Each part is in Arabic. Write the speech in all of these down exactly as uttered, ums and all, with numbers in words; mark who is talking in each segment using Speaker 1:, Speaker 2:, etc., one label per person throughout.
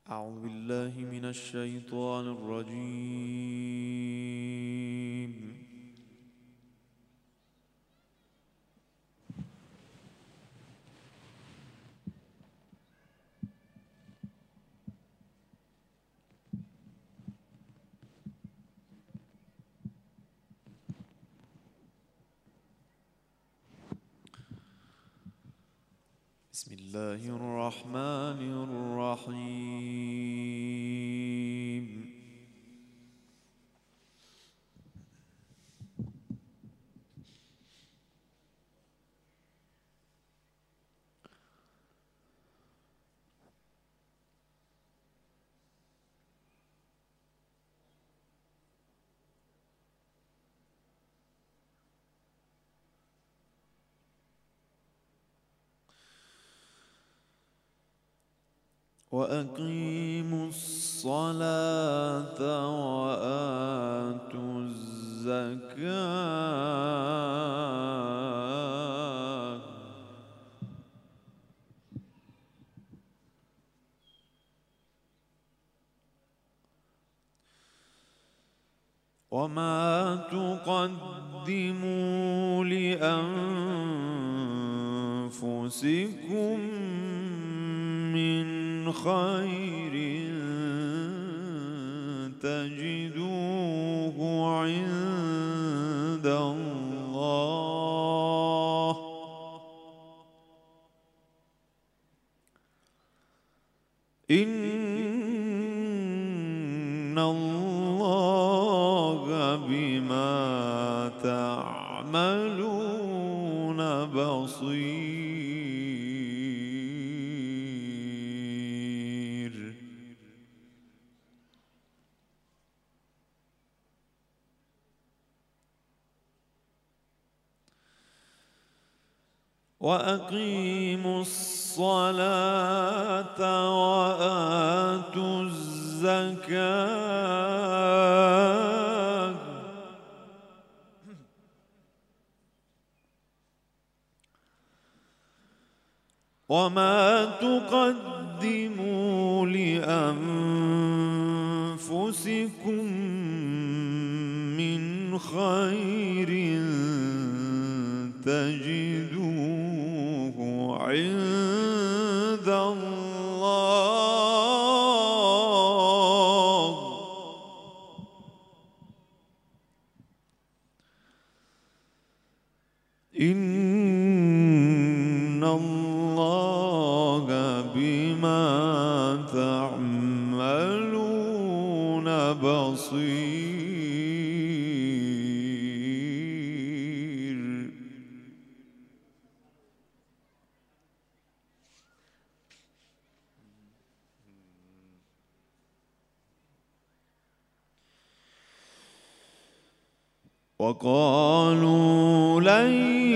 Speaker 1: أعوذ بالله من الشيطان الرجيم. بسم الله الرحمن الرحيم. وأقيموا الصلاة وآتوا الزكاة وما تقدموا لأنفسكم من خير تجدوه عند الله إن الله بما تعملون بصير. وأقيموا الصلاة وآتوا الزكاة وما تقدموا لأنفسكم من خير تجدوه عند الله إن الله بما تعملون بصير. وقالوا لن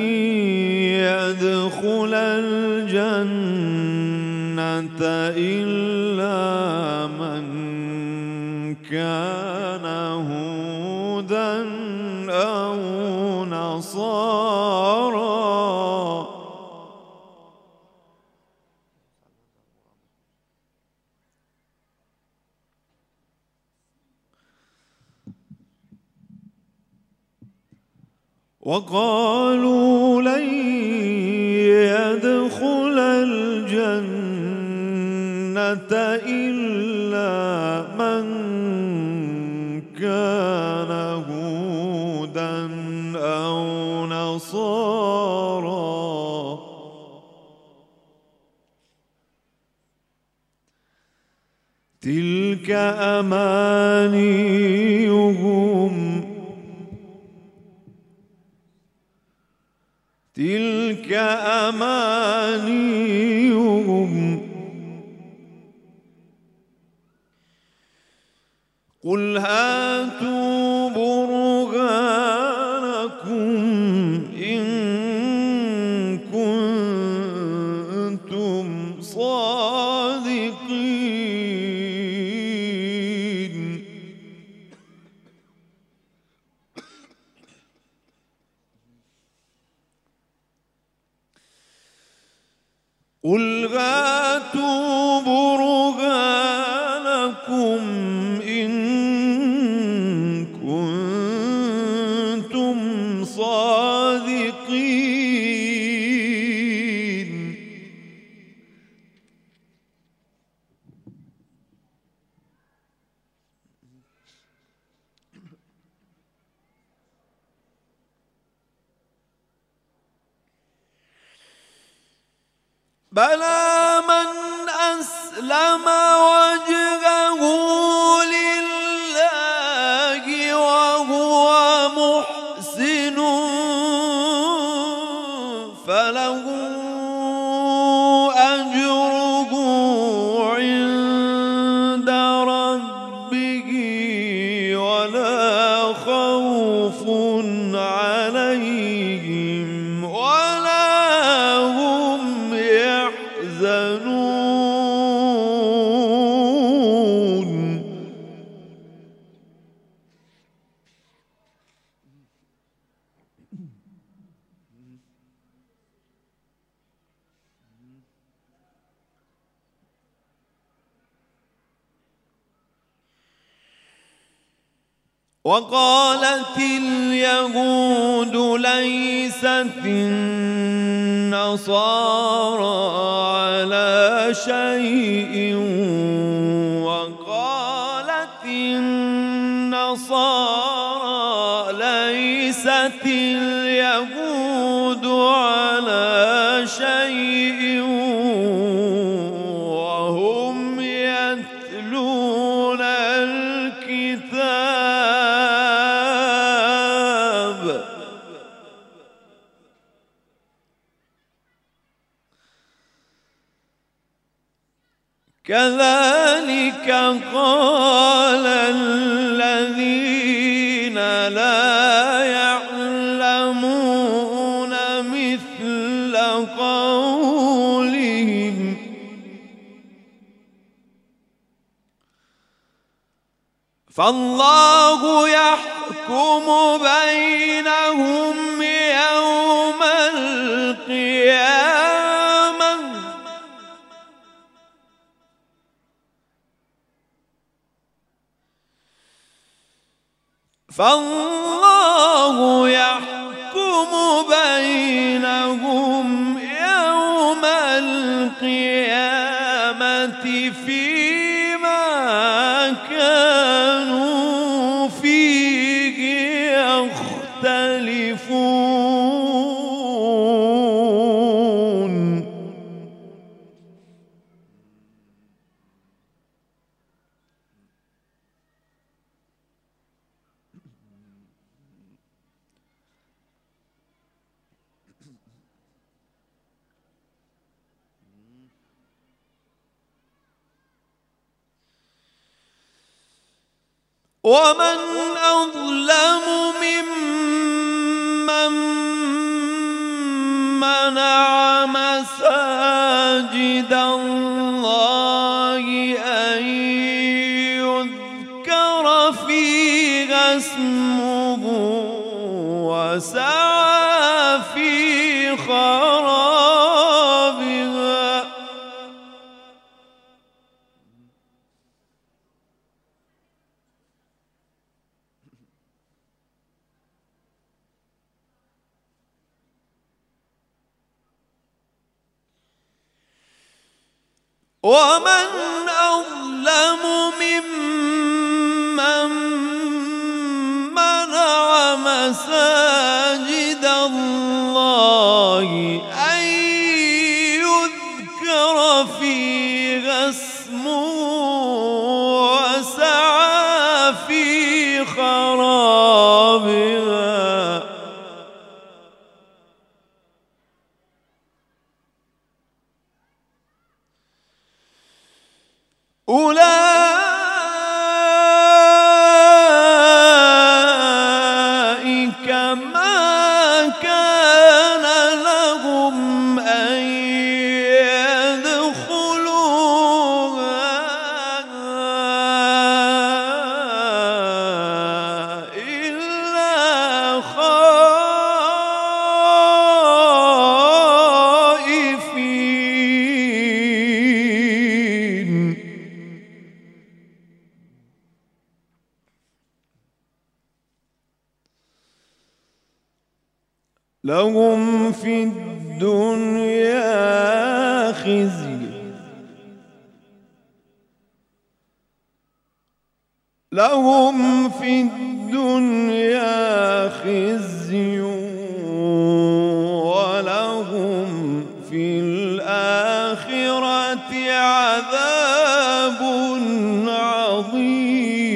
Speaker 1: يدخل الجنة إلا من كان هودا أو نصارى وقالوا لن يدخل الجنة إلا من كان هودا أو نصارى تلك أمانيهم تلك أمانيهم قل هاتوا برهانكم إن كنتم صادقين قل هاتوا برهانكم بلى من أسلم وجهه لله وهو محسن فله أجره عند ربه ولا خوف عليهم ولا هم يحزنون. وقالت اليهود ليست النصارى على شيء وقالت النصارى ليست اليهود على شيء وهم يتلون الكتاب. كذلك قال الذين لا يعلمون مثل قولهم فالله يحكم بينهم يوم القيامة فالله يحكم بينهم يوم القيامة فيما كانوا فيه يختلفون. ومن أظلم ممن منع مساجد الله أن يذكر فيها اسمه وسعى في خرابها. ومن أظلم ممن منع مساجد الله أن يذكر فيها اسمه وسعى في خرابها. أولئك ما كان لهم أن يدخلوها إلا خائفين. لهم في الدنيا خزي لهم في الدنيا خزي ولهم في الآخرة عذاب عظيم.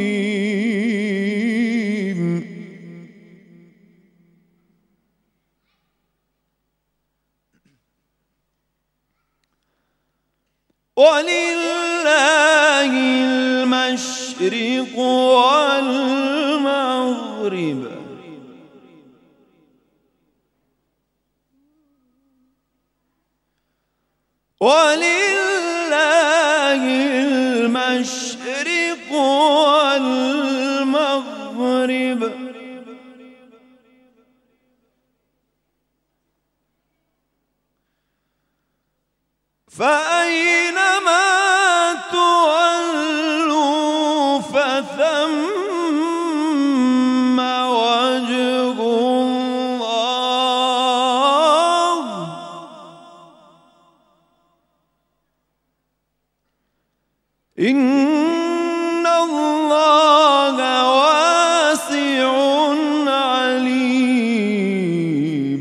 Speaker 1: ولله المشرق والمغرب ولله المشرق والمغرب فأينما تولوا فثم وجه الله إن الله واسع عليم.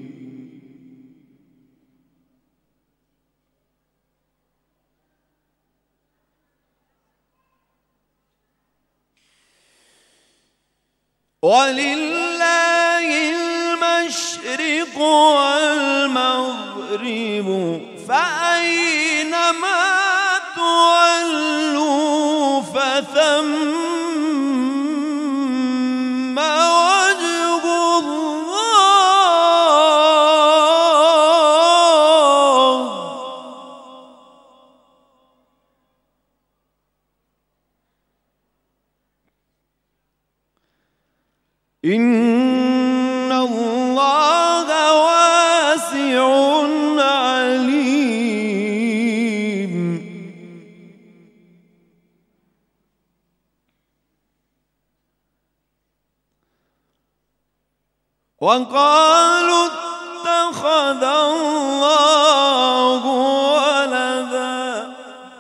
Speaker 1: ولله المشرق والمغرب فأينما تولوا فثم وجه الله إن الله واسع عليم. وقالوا اتخذ الله ولدا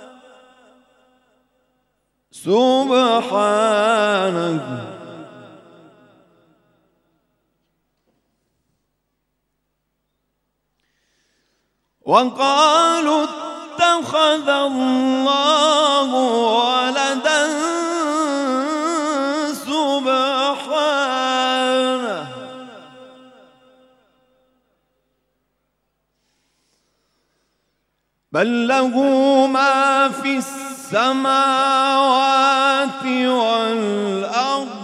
Speaker 1: سبحانه وقالوا اتخذ الله ولدا سبحانه بل له ما في السماوات والأرض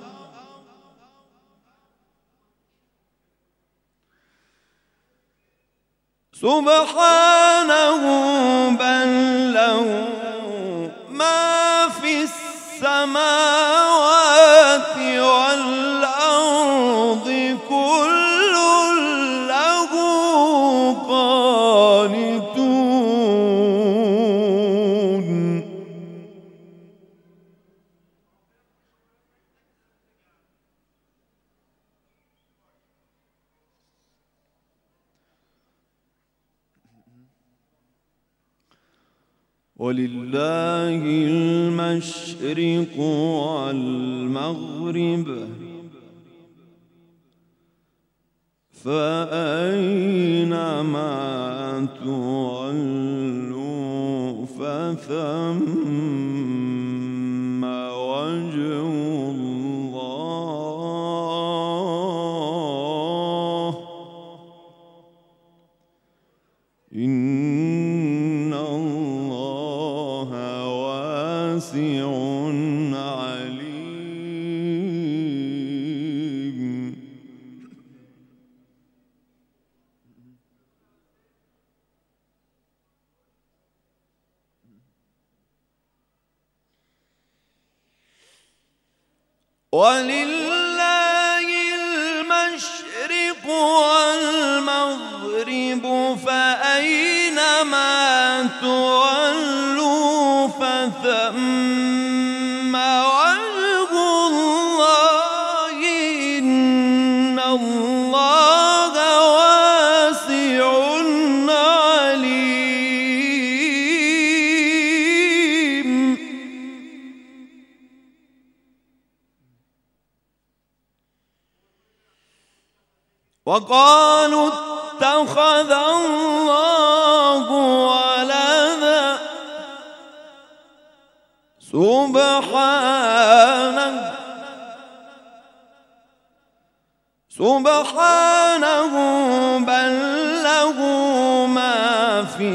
Speaker 1: سبحانه بل له ما في السماوات والأرض كل له قانتون. ولله المشرق والمغرب فأينما تولوا فثم وجه الله إن الله واسع عليم. ولله المشرق والمغرب فأينما تولوا فثم وجه الله إن الله واسع عليم. وقالوا اتخذ الله ولدا سبحانه سبحانه بل له ما في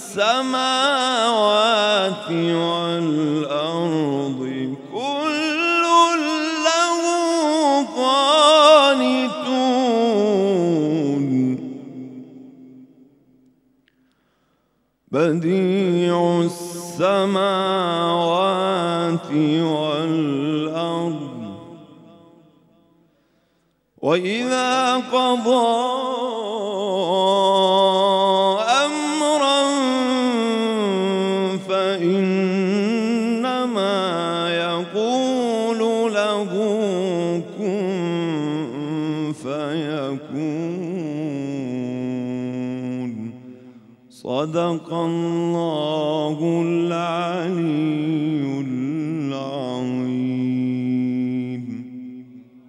Speaker 1: السماوات والأرض كل له قانتون بديع السماوات والأرض وإذا قضى أمرا فإنما يقول له كن فيكون صدق الله العلي العظيم.